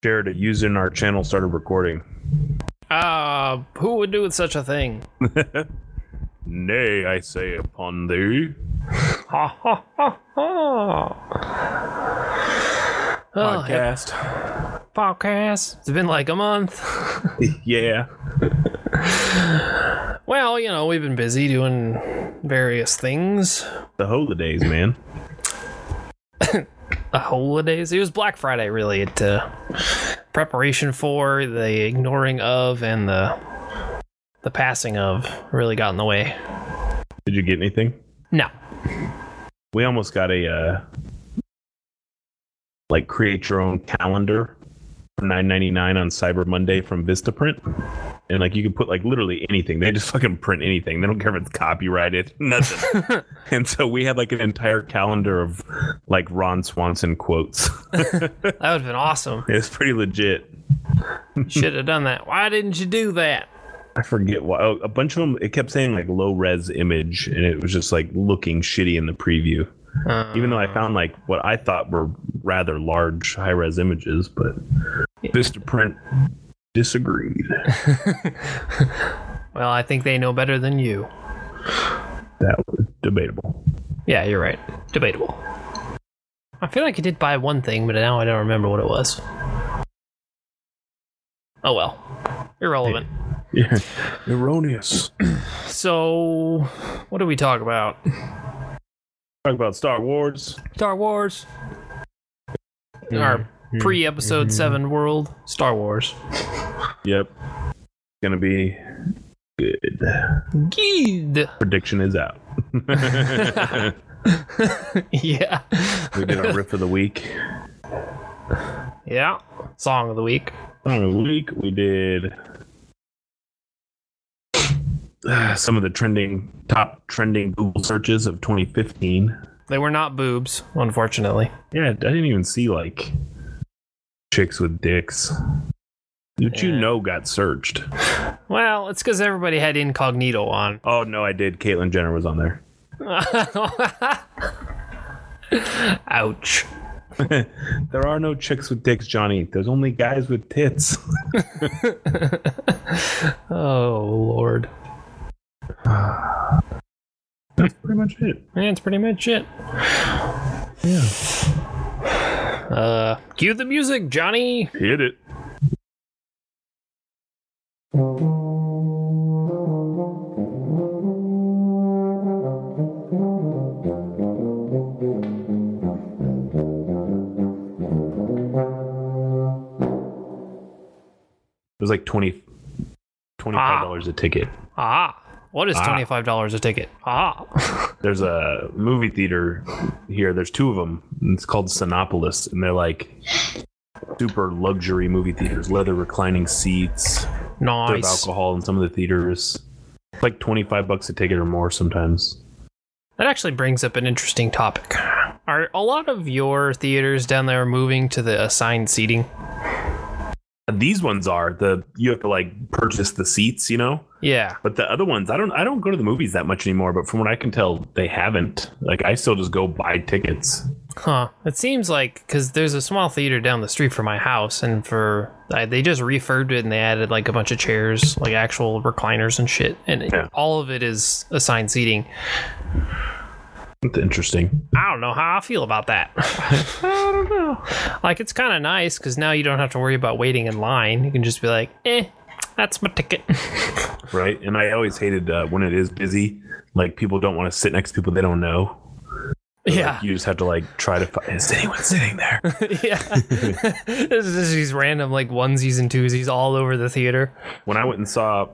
Jared, a user in our channel started recording. Who would do such a thing? Nay, I say upon thee. Ha ha ha ha. Podcast. It's been like a month. Yeah. Well, you know, we've been busy doing various things. The holidays, man. The holidays? It was Black Friday, really. It preparation for, the ignoring of, and the passing of really got in the way. Did you get anything? No. We almost got a create your own calendar for $9.99 on Cyber Monday from Vistaprint. And you can put literally anything. They just fucking print anything. They don't care if it's copyrighted, nothing. And so we had an entire calendar of Ron Swanson quotes. That would have been awesome. It's pretty legit. Should have done that. Why didn't you do that? I forget why. Oh, a bunch of them, it kept saying low res image, and it was just looking shitty in the preview. Even though I found what I thought were rather large high res images, but Vistaprint disagreed. Well, I think they know better than you. That was debatable. Yeah, you're right. Debatable. I feel like I did buy one thing, but now I don't remember what it was. Oh well. Irrelevant. Yeah. Erroneous. So, what do we talk about? Talk about Star Wars. Star Wars. Our pre-episode 7 world. Star Wars. Yep. It's gonna be good. Good. Prediction is out. Yeah. We did our riff of the week. Yeah. Song of the week. Song of the week. We did some of the top trending Google searches of 2015. They were not boobs, unfortunately. Yeah, I didn't even see chicks with dicks. Which got searched. Well, it's because everybody had incognito on. Oh no, I did. Caitlyn Jenner was on there. Ouch. There are no chicks with dicks, Johnny. There's only guys with tits. Oh Lord. That's pretty much it. That's pretty much it. Yeah. Cue the music, Johnny. Hit it. It was $25 a ticket. What is $25 a ticket? There's a movie theater here. There's two of them. It's called Cinépolis, and they're super luxury movie theaters. Leather reclining seats. Nice. Serve alcohol in some of the theaters. It's $25 a ticket or more sometimes. That actually brings up an interesting topic. Are a lot of your theaters down there moving to the assigned seating? These ones are you have to purchase the seats, Yeah. But the other ones, I don't go to the movies that much anymore. But from what I can tell, they haven't. I still just go buy tickets. Huh. It seems because there's a small theater down the street from my house, and they just refurbed it and they added a bunch of chairs, actual recliners and shit, and all of it is assigned seating. That's interesting. I don't know how I feel about that. I don't know. It's kind of nice because now you don't have to worry about waiting in line. You can just be that's my ticket. Right. And I always hated when it is busy, people don't want to sit next to people they don't know. Yeah. You just have to try to find, is anyone sitting there? Yeah. There's just these random onesies and twosies all over the theater. When I went and saw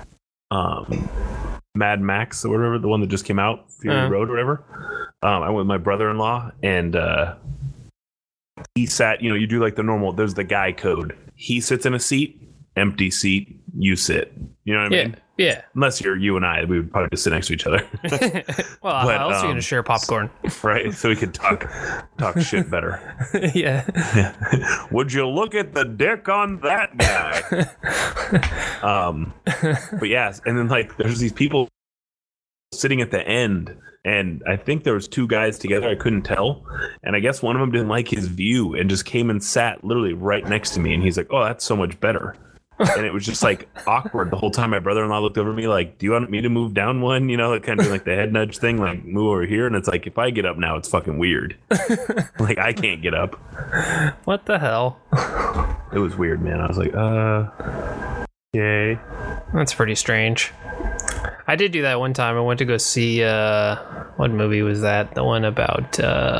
Mad Max or whatever, the one that just came out, Fury Road or whatever, I went with my brother-in-law, and he sat, you do the normal, there's the guy code. He sits in a seat, empty seat, you sit. You know what I mean? Yeah. Unless you're you and I, we would probably just sit next to each other. Well, how else are you going to share popcorn? Right? So we could talk shit better. Yeah. Would you look at the dick on that guy? But yes, and then there's these people sitting at the end, and I think there was two guys together. I couldn't tell, and I guess one of them didn't like his view and just came and sat literally right next to me. And he's like, "Oh, that's so much better." And it was just like awkward the whole time. My brother-in-law looked over at me like, "Do you want me to move down one?" You know, kind of like the head nudge thing, like move over here. And it's like, if I get up now, it's fucking weird. Like I can't get up. What the hell? It was weird, man. I was like, okay. That's pretty strange. I did do that one time. I went to go see what movie was that? The one about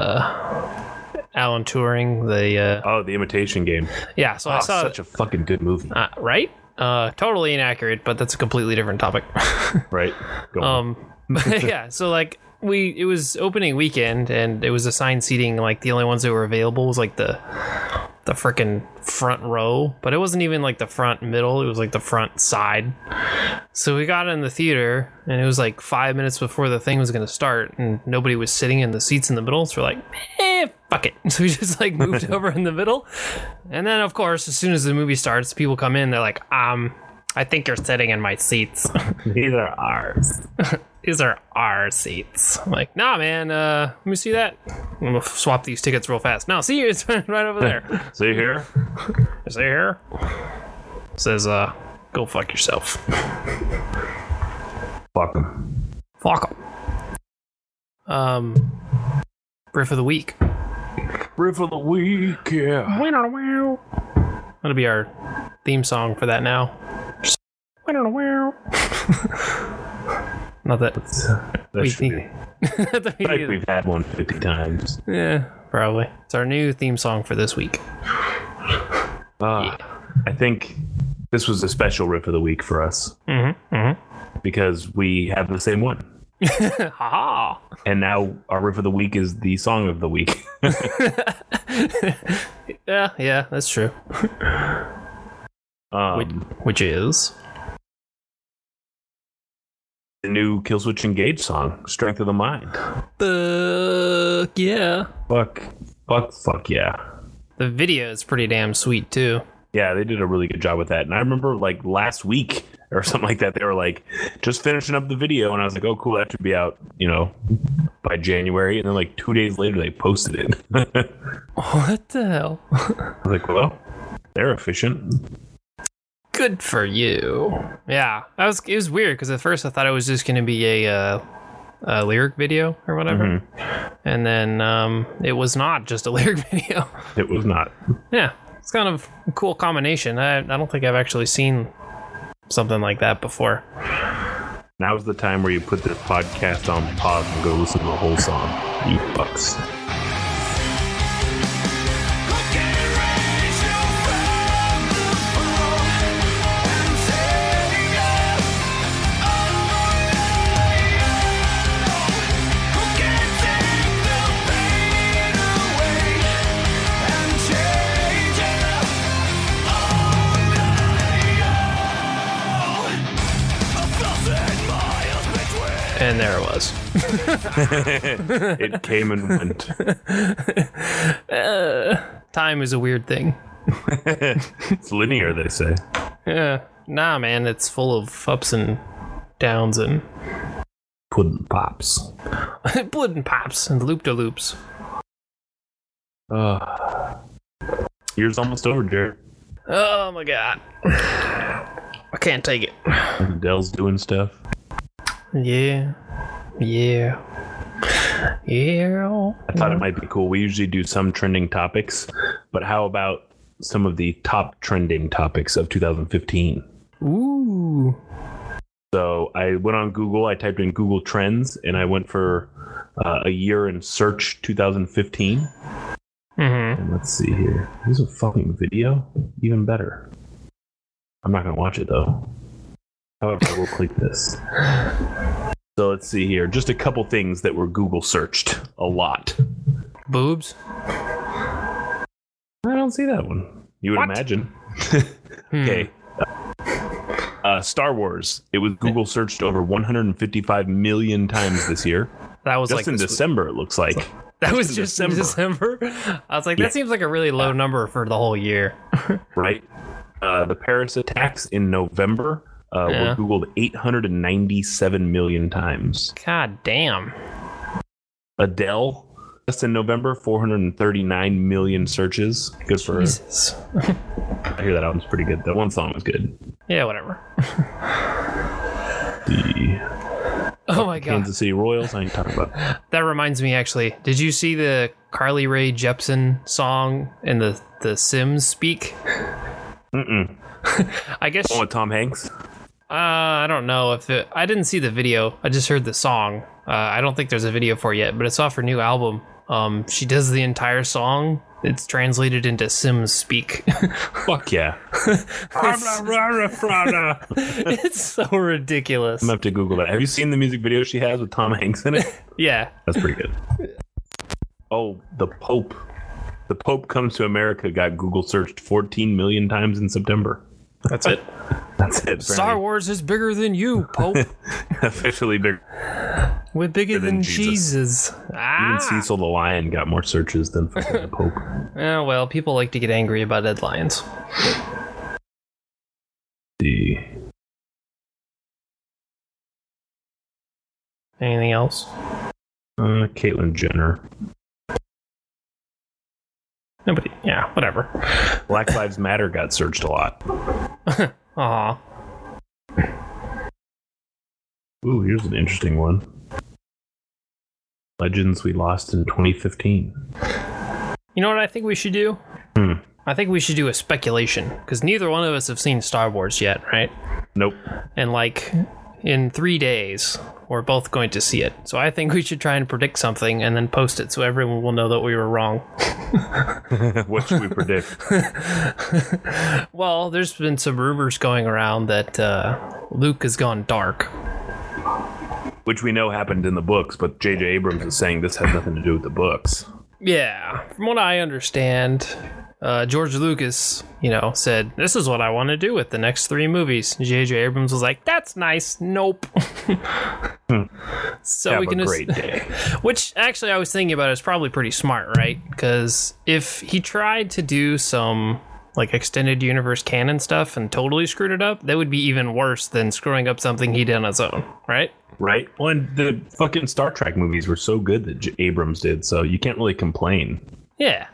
Alan Turing. The Imitation Game. Yeah, so I saw such a fucking good movie. Right? Totally inaccurate, but that's a completely different topic. Right. Go on. Yeah. So like it was opening weekend, and it was assigned seating. Like the only ones that were available was like the freaking front row, but it wasn't even like the front middle, it was like the front side. So we got in the theater, and it was like 5 minutes before the thing was going to start, and nobody was sitting in the seats in the middle, so we're like, fuck it. So we just like moved over in the middle. And then of course, as soon as the movie starts, people come in, they're like, I think you're sitting in my seats. These are ours. These are our seats. I'm like, nah, man, let me see that. I'm gonna swap these tickets real fast. No, see, it's right over there. See here? See here? It says, go fuck yourself. Fuck them. Fuck them. Riff of the week. Riff of the week, yeah. That'll be our theme song for that now. Not that. That should be. I think we've had one 50 times. Yeah, probably. It's our new theme song for this week. I think this was a special riff of the week for us. Because we have the same one. Ha! And now our riff of the week is the song of the week. Yeah, that's true. Which is the new Killswitch Engage song, Strength of the Mind. Yeah. Fuck yeah. The video is pretty damn sweet too. Yeah, they did a really good job with that. And I remember like last week or something like that, they were like just finishing up the video, and I was like, oh cool, that should be out, by January. And then like 2 days later they posted it. What the hell? I was like, well, they're efficient. Good for you. Yeah, it was weird because at first I thought it was just going to be a lyric video or whatever, and then it was not just a lyric video. It was not. Yeah, it's kind of a cool combination. I don't think I've actually seen something like that before. Now's the time where you put this podcast on pause and go listen to the whole song. You fucks. And there it was. It came and went. Time is a weird thing. It's linear, they say. Yeah. Nah, man, it's full of ups and downs and pudding pops. Pudding pops and loop-de-loops. Year's almost over, Jared. Oh my god. I can't take it. Dell's doing stuff. Yeah. I thought it might be cool. We usually do some trending topics, but how about some of the top trending topics of 2015? Ooh. So I went on Google, I typed in Google Trends, and I went for a year in search 2015. And let's see here. This is a fucking video? Even better. I'm not going to watch it, though. However, I will click this. So let's see here. Just a couple things that were Google searched a lot. Boobs? I don't see that one. You would imagine. Okay. Star Wars. It was Google searched over 155 million times this year. That was just like in December, it looks like. That was just in December? I was like, that seems like a really low number for the whole year. Right. The Paris attacks in November. were Googled 897 million times. God damn. Adele, just in November, 439 million searches. Good for Jesus. her. I hear that album's pretty good. That one song was good. Yeah, whatever. Oh my God. Kansas City Royals, I ain't talking about. That reminds me, actually. Did you see the Carly Rae Jepsen song in the Sims Speak? Mm-mm. I guess... With Tom Hanks? I don't know if it... I didn't see the video. I just heard the song. I don't think there's a video for it yet, but it's off her new album. She does the entire song. It's translated into Sims Speak. Fuck yeah. It's so ridiculous. I'm going to have to Google that. Have you seen the music video she has with Tom Hanks in it? Yeah. That's pretty good. Oh, the Pope. The Pope Comes to America got Google searched 14 million times in September. That's it. That's it. Star Wars is bigger than you, Pope. Officially bigger. We're bigger than Jesus. Even Cecil the Lion got more searches than the Pope. Oh, well, people like to get angry about headlines. Anything else? Caitlyn Jenner. Nobody. Yeah, whatever. Black Lives Matter got searched a lot. Aw. Ooh, here's an interesting one. Legends we lost in 2015. You know what I think we should do? I think we should do a speculation, because neither one of us have seen Star Wars yet, right? Nope. And like, in 3 days, we're both going to see it. So I think we should try and predict something and then post it so everyone will know that we were wrong. What should we predict? Well, there's been some rumors going around that Luke has gone dark. Which we know happened in the books, but J.J. Abrams is saying this has nothing to do with the books. Yeah, from what I understand, George Lucas, said, this is what I want to do with the next 3 movies. J.J. Abrams was like, that's nice. Nope. So have we can a great day. Which, actually, I was thinking about it, is probably pretty smart, right? Because if he tried to do some extended universe canon stuff and totally screwed it up, that would be even worse than screwing up something he did on his own, right? Right. Well, and the fucking Star Trek movies were so good that Abrams did, so you can't really complain. Yeah.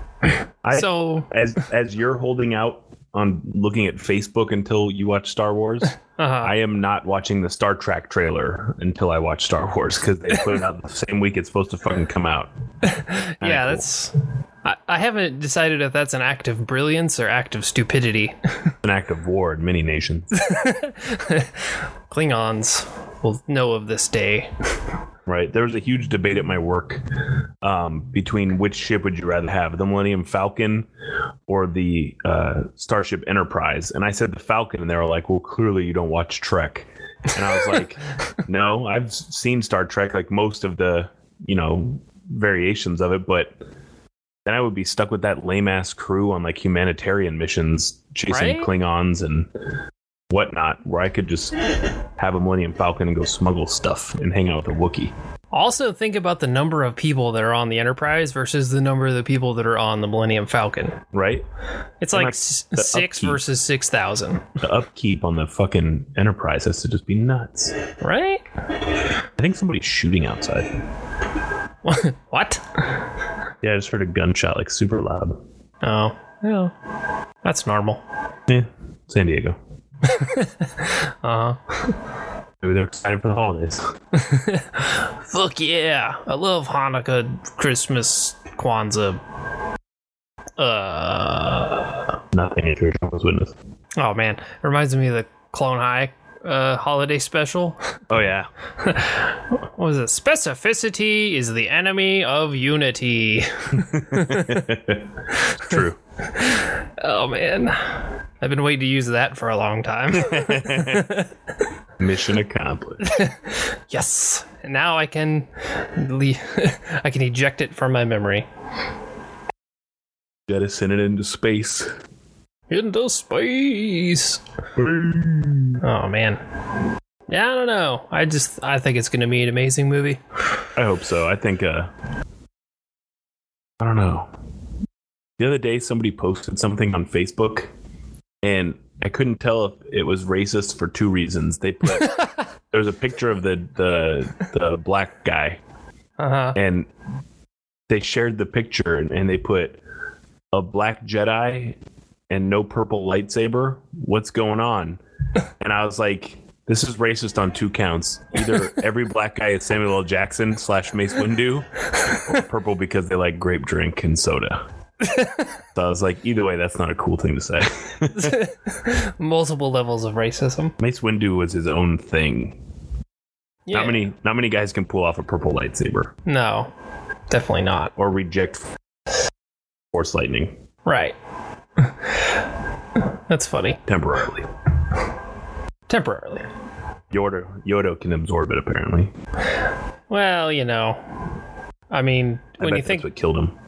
As you're holding out on looking at Facebook until you watch Star Wars, I am not watching the Star Trek trailer until I watch Star Wars, because they put it out the same week it's supposed to fucking come out. Yeah, cool. That's... I haven't decided if that's an act of brilliance or act of stupidity. An act of war in many nations. Klingons will know of this day. Right. There was a huge debate at my work between which ship would you rather have, the Millennium Falcon or the Starship Enterprise. And I said the Falcon, and they were like, well, clearly you don't watch Trek. And I was like, no, I've seen Star Trek, like most of the, variations of it, but then I would be stuck with that lame-ass crew on humanitarian missions chasing Klingons and whatnot, where I could just have a Millennium Falcon and go smuggle stuff and hang out with a Wookiee. Also, think about the number of people that are on the Enterprise versus the number of the people that are on the Millennium Falcon. Right? It's like 6 versus 6,000. The upkeep on the fucking Enterprise has to just be nuts. Right? I think somebody's shooting outside. What? Yeah, I just heard a gunshot, super loud. Oh, yeah. That's normal. Yeah, San Diego. Uh-huh. Maybe they're excited for the holidays. Fuck yeah. I love Hanukkah, Christmas, Kwanzaa. Nothing if you're Jehovah's Witness. Oh, man. It reminds me of the Clone High holiday special. Oh, yeah. What was it? Specificity is the enemy of unity. True. Oh, man. I've been waiting to use that for a long time. Mission accomplished. Yes. And now I can I can eject it from my memory. Gotta send it into space. Into space. Oh, man. Yeah, I don't know. I think it's going to be an amazing movie. I hope so. I think, I don't know. The other day, somebody posted something on Facebook, and I couldn't tell if it was racist for two reasons. They put there was a picture of the black guy, and they shared the picture, and they put a black Jedi and no purple lightsaber. What's going on? And I was like, this is racist on two counts. Either every black guy is Samuel L. Jackson / Mace Windu, or purple because they like grape drink and soda. So I was like, either way, that's not a cool thing to say. Multiple levels of racism. Mace Windu was his own thing. Yeah. Not many guys can pull off a purple lightsaber. No, definitely not. Or reject Force lightning. Right. That's funny. Temporarily. Yoda can absorb it, apparently. Well, you know, I mean, when you think that's what killed him.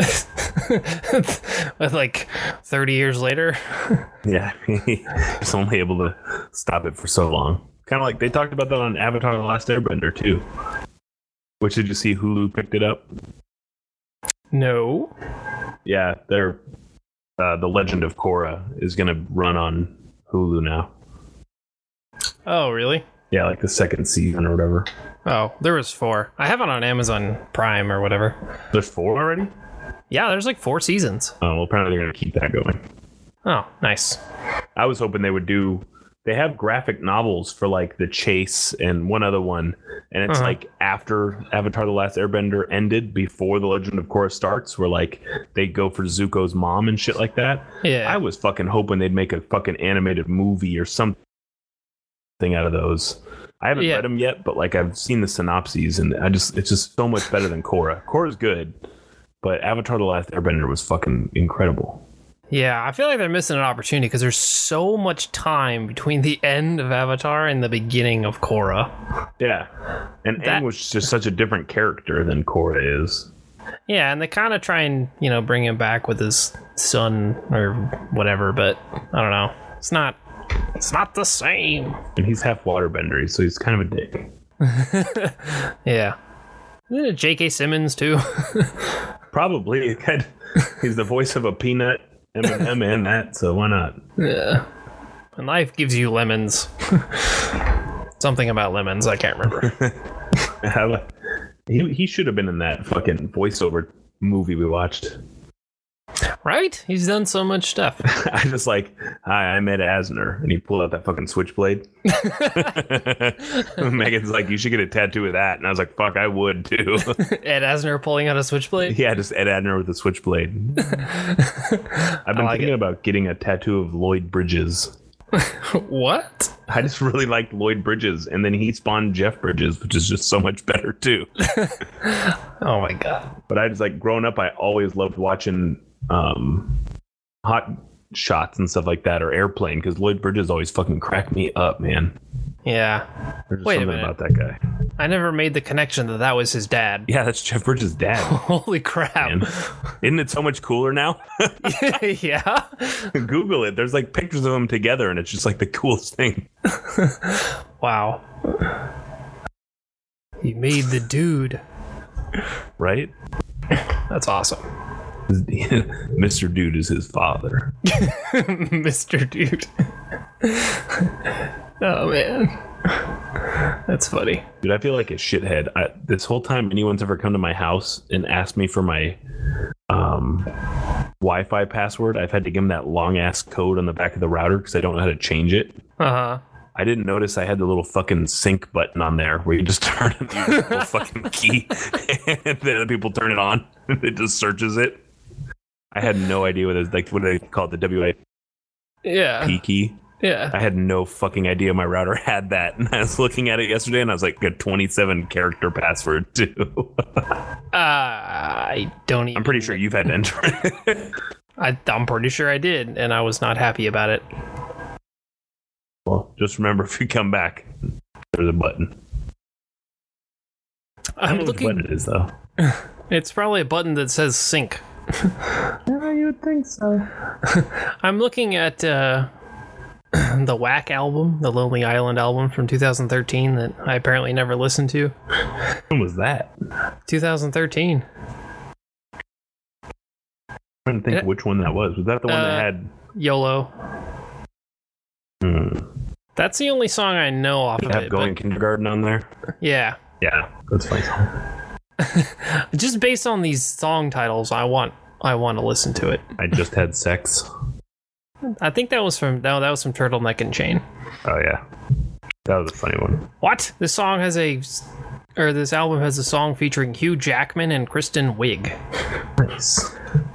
with like 30 years later. Yeah, he's only able to stop it for so long. Kind of like they talked about that on Avatar: The Last Airbender too. Which, did you see Hulu picked it up? No. Yeah, they're The Legend of Korra is going to run on Hulu now. Oh, really? Yeah, like the second season or whatever. Oh, there was 4. I have it on Amazon Prime or whatever. There's 4 already? Yeah, there's like 4 seasons. Oh, well, apparently they're going to keep that going. Oh, nice. I was hoping they would do... They have graphic novels for like The Chase and one other one. And it's like after Avatar: The Last Airbender ended, before The Legend of Korra starts, where like they go for Zuko's mom and shit like that. Yeah. I was fucking hoping they'd make a fucking animated movie or something out of those. I haven't read them yet, but like I've seen the synopses and it's just so much better than Korra. Korra's good, but Avatar: The Last Airbender was fucking incredible. Yeah, I feel like they're missing an opportunity because there's so much time between the end of Avatar and the beginning of Korra. Yeah, and Aang was just such a different character than Korra is. Yeah, and they kind of try and, you know, bring him back with his son or whatever, but I don't know. It's not the same. And he's half waterbender, so he's kind of a dick. Yeah. Isn't it J.K. Simmons, too? Probably. He's the voice of a peanut, M&M, and that, so why not? Yeah. And life gives you lemons. Something about lemons, I can't remember. He should have been in that fucking voiceover movie we watched. Right? He's done so much stuff. I just like, hi, I'm Ed Asner, and he pulled out that fucking switchblade. Megan's like, you should get a tattoo of that, and I was like, fuck, I would too. Ed Asner pulling out a switchblade? Yeah, just Ed Asner with a switchblade. I've been thinking about getting a tattoo of Lloyd Bridges. What? I just really liked Lloyd Bridges, and then he spawned Jeff Bridges, which is just so much better too. Oh my god. But I just like, growing up, I always loved watching Hot Shots and stuff like that, or Airplane, because Lloyd Bridges always fucking cracked me up, man. Yeah. There's just something about that guy. I never made the connection that was his dad. Yeah, that's Jeff Bridges' dad. Holy crap. Man. Isn't it so much cooler now? Yeah. Google it. There's like pictures of them together, and it's just like the coolest thing. Wow. He made the dude. Right? That's awesome. Mr. Dude is his father. Mr. Dude. Oh, man. That's funny. Dude, I feel like a shithead. This whole time anyone's ever come to my house and asked me for my Wi-Fi password, I've had to give them that long-ass code on the back of the router because I don't know how to change it. Uh-huh. I didn't notice I had the little fucking sync button on there where you just turn the little fucking key and then people turn it on and it just searches it. I had no idea what it was, like, what do they call it, the WIP key? Yeah. I had no fucking idea my router had that. And I was looking at it yesterday and I was like, a 27 character password too. I don't even... I'm pretty sure you've had to enter it. I'm pretty sure I did, and I was not happy about it. Well, just remember, if you come back, there's a button. I don't know what button it is, though. It's probably a button that says sync. Yeah, you would think so. I'm looking at the Whack album, the Lonely Island album from 2013 that I apparently never listened to. When was that? 2013. I'm trying to think which one that was. Was that the one that had... YOLO. That's the only song I know off of Have it. Going Kindergarten on there? Yeah. Yeah, that's a funny song. Just based on these song titles, I want to listen to it. I Just Had Sex. I think that was from Turtleneck and Chain. Oh yeah, that was a funny one. What? This album has a song featuring Hugh Jackman and Kristen Wiig. Nice.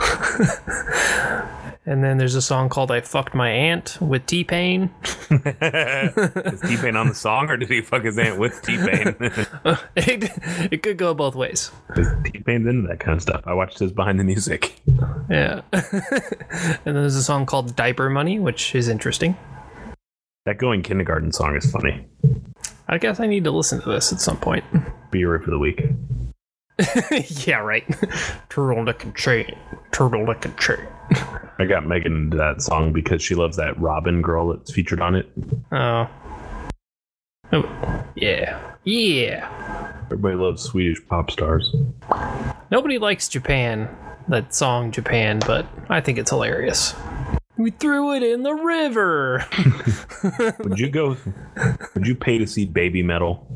And then there's a song called I Fucked My Aunt with T-Pain. Is T-Pain on the song, or did he fuck his aunt with T-Pain? It could go both ways. T-Pain's into that kind of stuff. I watched his Behind the Music. Yeah. And then there's a song called Diaper Money, which is interesting. That Going Kindergarten song is funny. I guess I need to listen to this at some point. Be your for the week. Yeah, right. Turtleneck and Chain. Turtleneck and Chain. I got Megan into that song because she loves that Robin girl that's featured on it. Oh, yeah. Yeah. Everybody loves Swedish pop stars. Nobody likes Japan, that song Japan, but I think it's hilarious. We threw it in the river. Would you pay to see Baby Metal?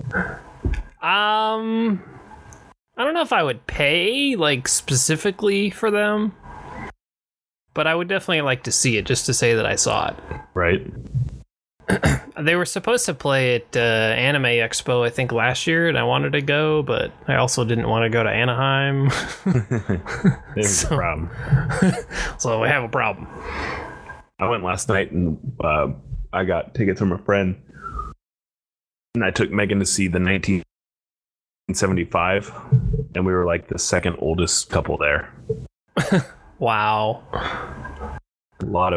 I don't know if I would pay, like, specifically for them, but I would definitely like to see it just to say that I saw it. Right. They were supposed to play at Anime Expo, I think, last year, and I wanted to go, but I also didn't want to go to Anaheim. There's a problem. So we have a problem. I went last night and I got tickets from a friend, and I took Megan to see the 1975, and we were like the second oldest couple there. Wow. A lot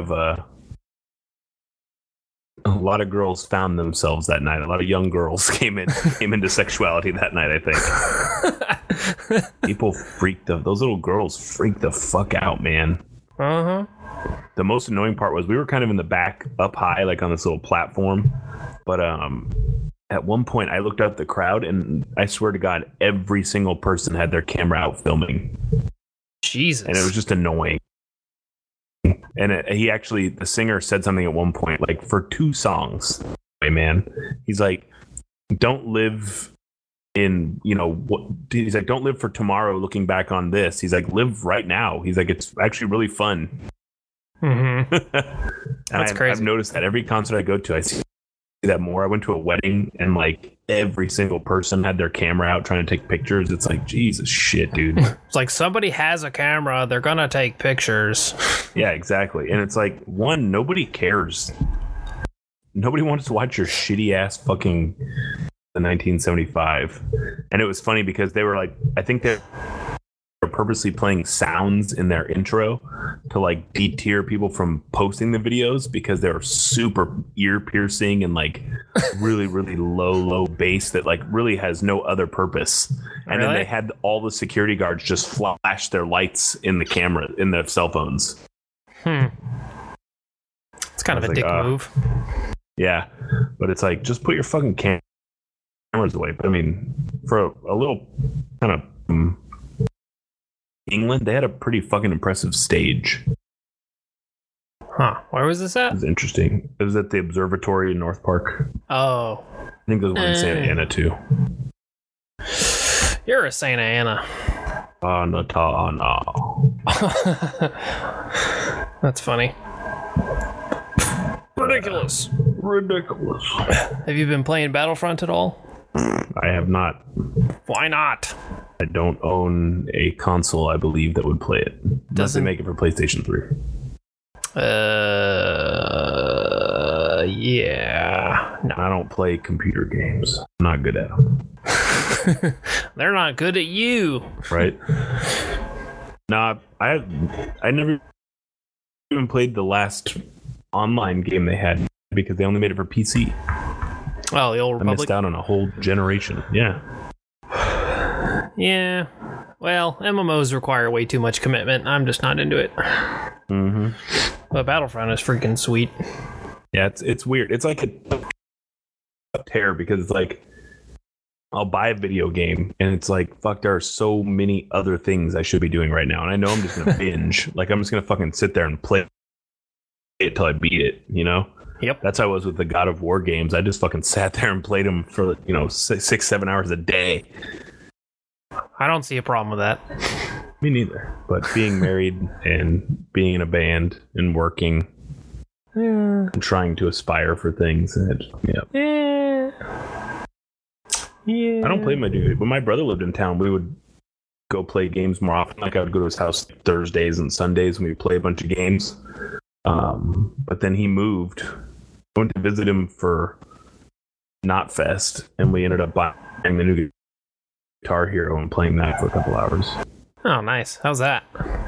of girls found themselves that night. A lot of young girls came into sexuality that night, I think. People those little girls freaked the fuck out, man. Uh-huh. The most annoying part was we were kind of in the back up high, like on this little platform. But at one point I looked up the crowd, and I swear to God, every single person had their camera out filming. Jesus. And it was just annoying. And the singer said something at one point, like, for 2 songs, hey man, he's like, don't live in, he's like, don't live for tomorrow looking back on this. He's like, live right now. He's like, it's actually really fun. Mm-hmm. That's crazy. I've noticed that every concert I go to, I see that more. I went to a wedding, and like every single person had their camera out trying to take pictures. It's like, Jesus shit, dude. It's like, somebody has a camera, they're gonna take pictures. Yeah, exactly. And it's like, one, nobody cares. Nobody wants to watch your shitty ass fucking the 1975. And it was funny because they were like, I think they're purposely playing sounds in their intro to like deter people from posting the videos, because they're super ear piercing and like really, really low bass that like really has no other purpose. And then they had all the security guards just flash their lights in the camera, in their cell phones. It's kind of a dick move. Yeah, but it's like, just put your fucking cameras away. But I mean, for a little kind of England, they had a pretty fucking impressive stage. Huh. Where was this at? It was interesting. It was at the observatory in North Park. Oh. I think there was one in Santa Ana too. You're a Santa Ana. No. That's funny. Ridiculous. Have you been playing Battlefront at all? I have not. Why not? I don't own a console, I believe, that would play it. Unless they make it for PlayStation 3. Yeah. No. I don't play computer games. I'm not good at them. They're not good at you. Right? Nah, I never even played the last online game they had because they only made it for PC. Oh, the Old Republic? I missed out on a whole generation. Yeah. Yeah. Well, MMOs require way too much commitment. I'm just not into it. Mm-hmm. But Battlefront is freaking sweet. Yeah, it's weird. It's like a tear, because it's like, I'll buy a video game and it's like, fuck, there are so many other things I should be doing right now. And I know I'm just going to binge. Like, I'm just going to fucking sit there and play it till I beat it, you know? Yep. That's how I was with the God of War games. I just fucking sat there and played them for 6-7 hours a day. I don't see a problem with that. Me neither. But being married and being in a band and working and trying to aspire for things, Yeah. I don't play my dude. When my brother lived in town, we would go play games more often. Like I would go to his house Thursdays and Sundays and we'd play a bunch of games. But then he moved. I went to visit him for Knotfest, and we ended up buying the new Guitar Hero and playing that for a couple hours. Oh, nice. How's that?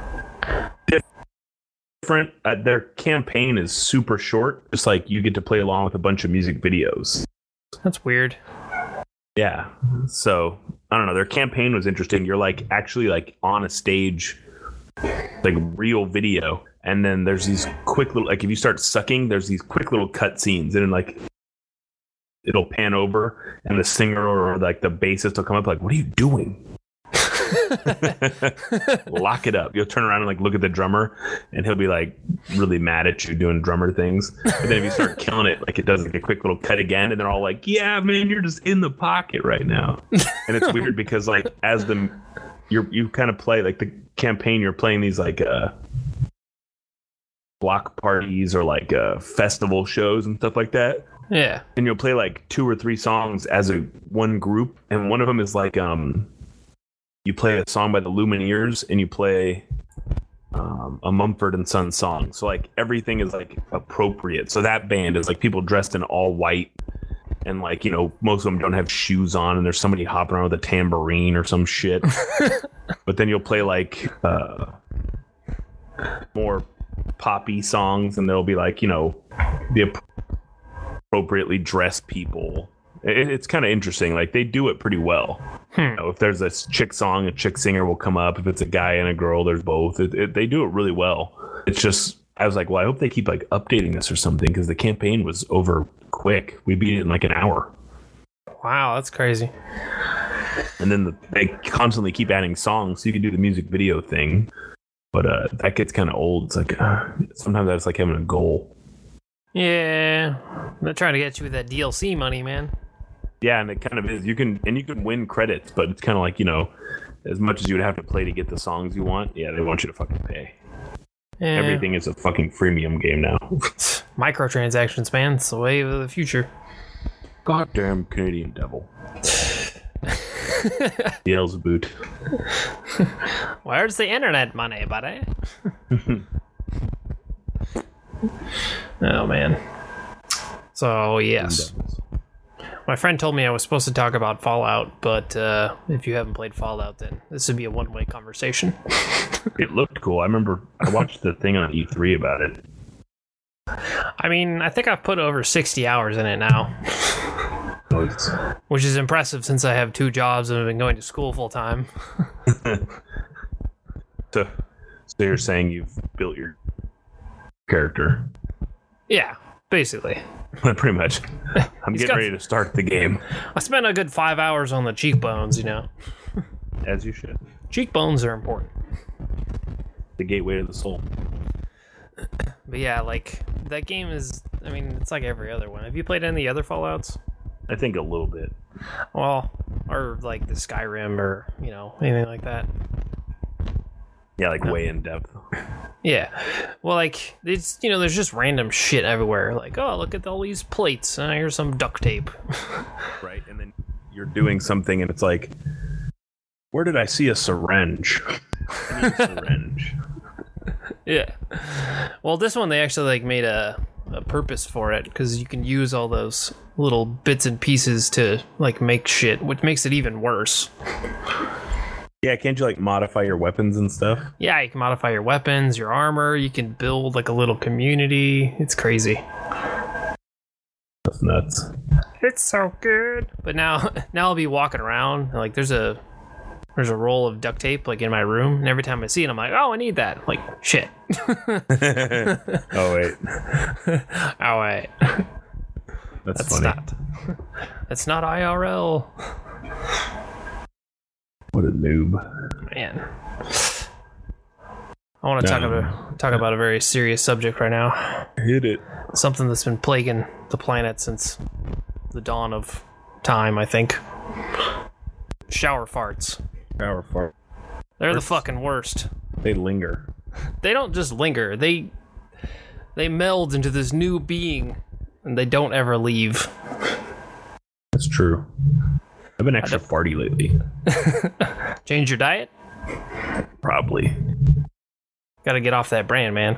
Different. Their campaign is super short. Just like you get to play along with a bunch of music videos. That's weird. Yeah. So I don't know. Their campaign was interesting. You're like actually like on a stage, like real video. And then there's these quick little, like if you start sucking, there's these quick little cut scenes, and then like it'll pan over and the singer or like the bassist will come up like, what are you doing? Lock it up. You'll turn around and like look at the drummer and he'll be like really mad at you doing drummer things. But then if you start killing it, like it does like a quick little cut again, and they're all like, yeah, man, you're just in the pocket right now. And it's weird because like as you kind of play like the campaign, you're playing these like block parties or like festival shows and stuff like that. Yeah. And you'll play like 2 or 3 songs as one group, and one of them is like you play a song by the Lumineers and you play a Mumford and Sons song. So like everything is like appropriate. So that band is like people dressed in all white, and like, most of them don't have shoes on, and there's somebody hopping around with a tambourine or some shit. But then you'll play like more poppy songs, and there'll be like, the appropriately dressed people. It's kind of interesting. Like they do it pretty well. If there's a chick song, a chick singer will come up. If it's a guy and a girl, there's both. They do it really well. It's just, I was like, well, I hope they keep like updating this or something, because the campaign was over quick. We beat it in like an hour. Wow, that's crazy. And then they constantly keep adding songs, so you can do the music video thing. But that gets kind of old. It's like sometimes I just like having a goal. Yeah, they're trying to get you with that DLC money, man. Yeah, and it kind of is. You can win credits, but it's kind of like, as much as you would have to play to get the songs you want, yeah, they want you to fucking pay. Yeah. Everything is a fucking freemium game now. Microtransactions, man. It's the way of the future. Goddamn Canadian devil. Beelzebub. Where's the internet money, buddy? Oh, man. So, yes. My friend told me I was supposed to talk about Fallout, but if you haven't played Fallout, then this would be a one-way conversation. It looked cool. I remember I watched the thing on E3 about it. I mean, I think I've put over 60 hours in it now. Which is impressive since I have 2 jobs and I've been going to school full time. So you're saying you've built your character? Yeah, basically. Pretty much. I'm getting ready to start the game. I spent a good 5 hours on the cheekbones, As you should. Cheekbones are important. The gateway to the soul. But yeah, like, that game is, I mean, it's like every other one. Have you played any other Fallouts? I think a little bit. Well, or like the Skyrim or, anything like that. Yeah, like way in depth. Yeah. Well, like, it's, there's just random shit everywhere. Like, oh, look at all these plates. Here's some duct tape. Right. And then you're doing something and it's like, where did I see a syringe? I need a syringe. Yeah. Well, this one, they actually, like, made a purpose for it, because you can use all those little bits and pieces to, like, make shit, which makes it even worse. Yeah, can't you like modify your weapons and stuff? Yeah, you can modify your weapons, your armor. You can build like a little community. It's crazy. That's nuts. It's so good. But now I'll be walking around like there's a roll of duct tape like in my room, and every time I see it, I'm like, oh, I need that. I'm like, shit. Oh wait. Oh wait. That's funny. That's not IRL. What a noob. Man. I want to talk about a very serious subject right now. Hit it. Something that's been plaguing the planet since the dawn of time, I think. Shower farts. Shower fart. They're the fucking worst. They linger. They don't just linger. They meld into this new being, and they don't ever leave. That's true. I've been extra farty lately. Change your diet? Probably. Gotta get off that brand, man.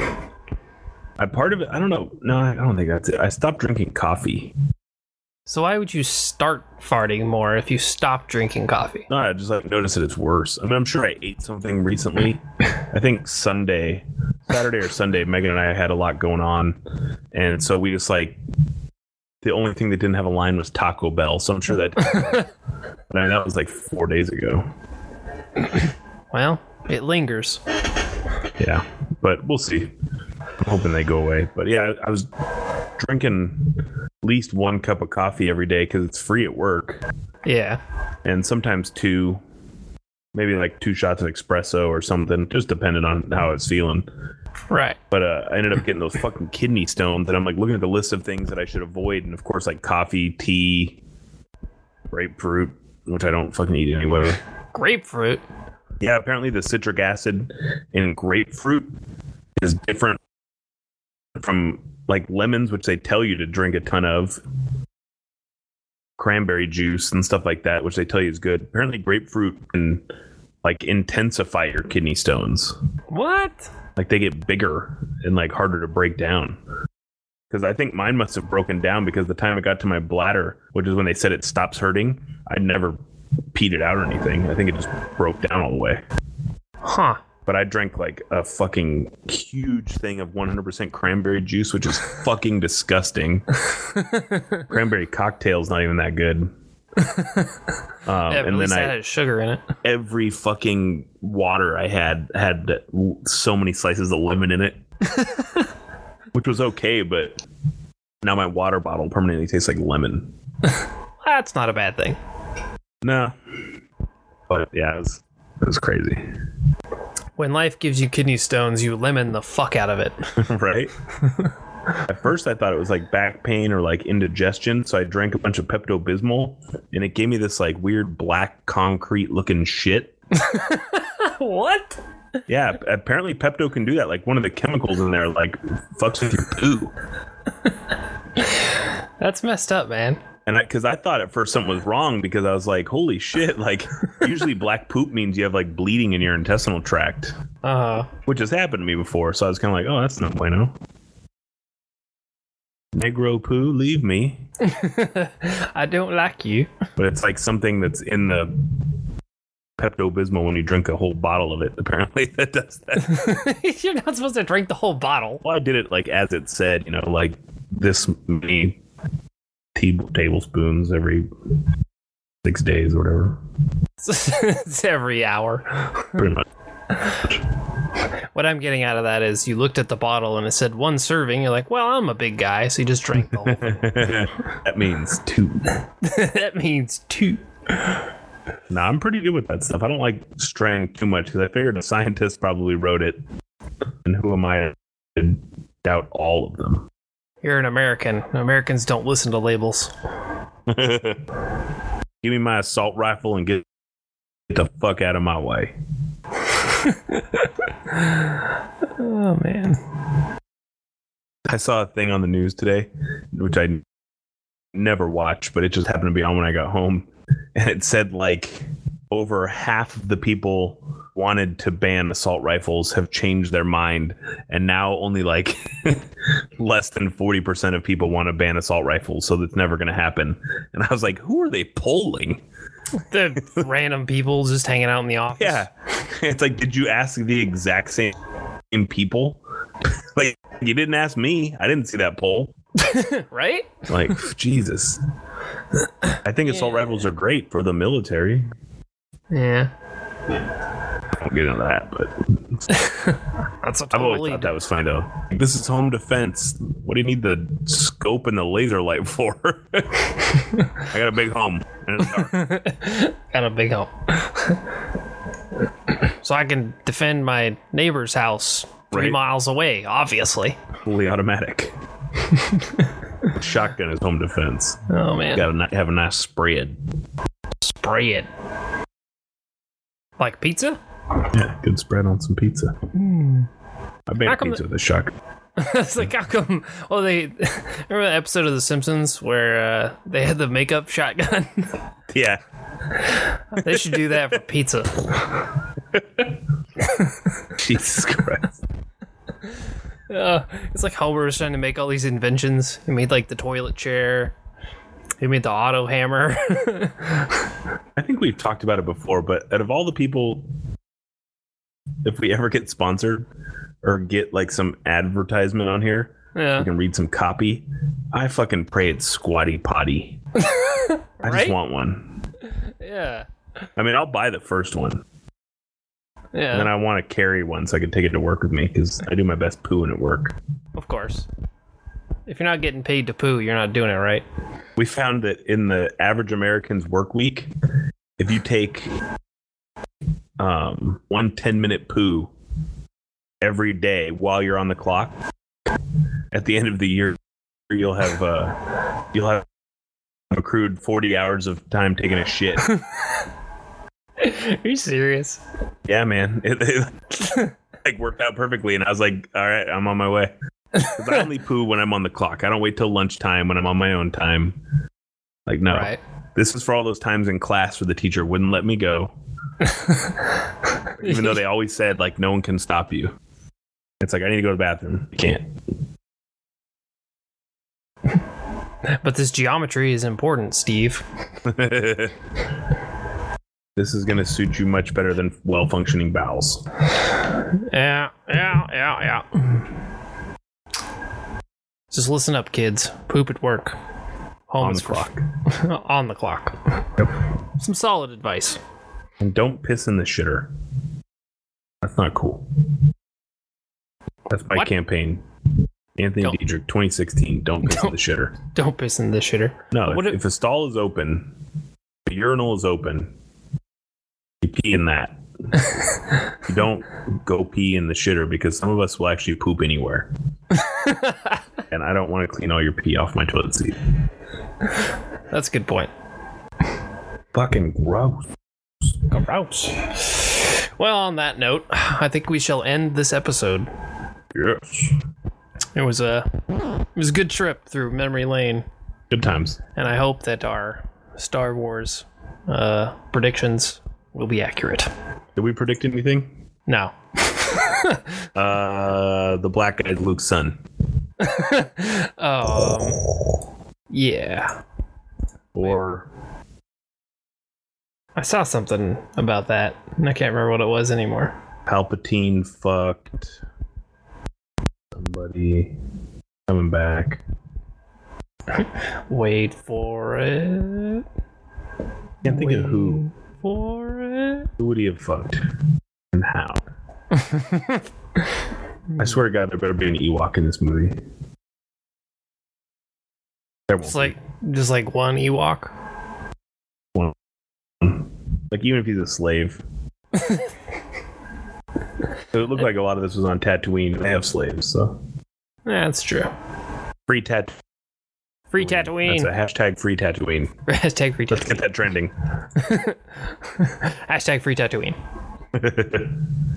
Part of it, I don't know. No, I don't think that's it. I stopped drinking coffee. So why would you start farting more if you stop drinking coffee? No, I just noticed that it's worse. I mean, I'm sure I ate something recently. I think Saturday or Sunday, Megan and I had a lot going on. And so we just the only thing that didn't have a line was Taco Bell. So I'm sure that, that was like 4 days ago. Well, it lingers. Yeah, but we'll see. I'm hoping they go away. But yeah, I was drinking at least 1 cup of coffee every day because it's free at work. Yeah. And sometimes 2, maybe like 2 shots of espresso or something, just depending on how I was feeling. Right. But I ended up getting those fucking kidney stones, and I'm like looking at the list of things that I should avoid, and of course like coffee, tea, grapefruit, which I don't fucking eat anyway. Grapefruit? Yeah, apparently the citric acid in grapefruit is different from like lemons, which they tell you to drink a ton of, cranberry juice and stuff like that, which they tell you is good. Apparently grapefruit can like intensify your kidney stones. What? Like they get bigger and like harder to break down. Because I think mine must have broken down because the time it got to my bladder, which is when they said it stops hurting, I never peed it out or anything. I think it just broke down all the way. Huh. But I drank like a fucking huge thing of 100% cranberry juice, which is fucking disgusting. Cranberry cocktail's not even that good. Yeah, and then I had sugar in it. Every fucking water I had so many slices of lemon in it, which was okay. But now my water bottle permanently tastes like lemon. That's not a bad thing. No, but yeah, it was crazy. When life gives you kidney stones, you lemon the fuck out of it. Right? At first, I thought it was like back pain or like indigestion, so I drank a bunch of Pepto-Bismol, and it gave me this like weird black concrete looking shit. What? Yeah, apparently Pepto can do that. Like one of the chemicals in there like fucks with your poo. That's messed up, man. And because I thought at first something was wrong because I was like, holy shit, like usually black poop means you have like bleeding in your intestinal tract. Which has happened to me before, so I was kind of like, oh, that's no bueno. Negro poo, leave me. I don't like you. But it's like something that's in the Pepto-Bismol when you drink a whole bottle of it, apparently. That does that. You're not supposed to drink the whole bottle. Well, I did it like as it said, like this many tablespoons every 6 days or whatever. It's every hour. Pretty much. What I'm getting out of that is you looked at the bottle and it said 1 serving. You're like, well, I'm a big guy, so you just drank the whole thing. That means 2. That means 2. Nah, I'm pretty good with that stuff. I don't like straying too much because I figured a scientist probably wrote it. And who am I to doubt all of them? You're an American. Americans don't listen to labels. Give me my assault rifle and get the fuck out of my way. Oh, man. I saw a thing on the news today, which I never watched, but it just happened to be on when I got home. And it said like over half of the people wanted to ban assault rifles have changed their mind, and now only like less than 40% of people want to ban assault rifles, so that's never going to happen. And I was like, who are they polling? The random people just hanging out in the office. Yeah. It's like, did you ask the exact same people? Like, you didn't ask me. I didn't see that poll. Right? Like, Jesus. I think assault rifles are great for the military. Yeah. I won't get into that, but That's I've always thought that was fine though. This is home defense. What do you need the scope and the laser light for? I got a big home and it's dark. Got a big home. so I can defend my neighbor's house 3 miles away, obviously. Fully automatic. Shotgun is home defense. Oh, man. You gotta have a nice spread. Spread. Like pizza? Yeah, good spread on some pizza. I made pizza with a shotgun. It's like, how come? Well, remember the episode of The Simpsons where they had the makeup shotgun? Yeah. They should do that for pizza. Jesus Christ. It's like Homer was trying to make all these inventions. He made like the toilet chair. He made the auto hammer. I think we've talked about it before, but out of all the people, if we ever get sponsored or get like some advertisement on here, we can read some copy. I fucking pray it's Squatty Potty. I just want one. Yeah. I mean, I'll buy the first one. Yeah. And then I want to carry one so I can take it to work with me because I do my best pooing at work. Of course. If you're not getting paid to poo, you're not doing it right. We found that in the average American's work week, if you take 1 10-minute poo every day while you're on the clock, at the end of the year, you'll have accrued 40 hours of time taking a shit. Are you serious? Yeah, man. It like worked out perfectly, and I was like, all right, I'm on my way. Because I only poo when I'm on the clock. I don't wait till lunchtime when I'm on my own time. Like, no. Right. This is for all those times in class where the teacher wouldn't let me go. Even though they always said, like, no one can stop you. It's like, I need to go to the bathroom. You can't. But this geometry is important, Steve. This is going to suit you much better than well-functioning bowels. Yeah. Just listen up, kids. Poop at work. Home on the clock. On the clock. Yep. Some solid advice. And don't piss in the shitter. That's not cool. That's my campaign. Anthony Diedrich, 2016. Don't piss in the shitter. Don't piss in the shitter. No, if a stall is open, the urinal is open, you pee in that. You don't go pee in the shitter because some of us will actually poop anywhere. And I don't want to clean all your pee off my toilet seat. That's a good point. Fucking gross. Gross. Well, on that note, I think we shall end this episode. Yes. It was a good trip through memory lane. Good times. And I hope that our Star Wars predictions will be accurate. Did we predict anything? No. The black guy is Luke's son. Yeah. Or I saw something about that, and I can't remember what it was anymore. Palpatine fucked somebody coming back. Wait for it. Can't think of who. For it. Who would he have fucked? And how? I swear to God, there better be an Ewok in this movie. There won't Just like one Ewok. One. Like even if he's a slave. So it looked like a lot of this was on Tatooine, and they have slaves, so. Yeah, that's true. Free Tatooine. Free Tatooine. That's a hashtag free Tatooine. Hashtag free Tatooine. Let's get that trending. Hashtag free Tatooine.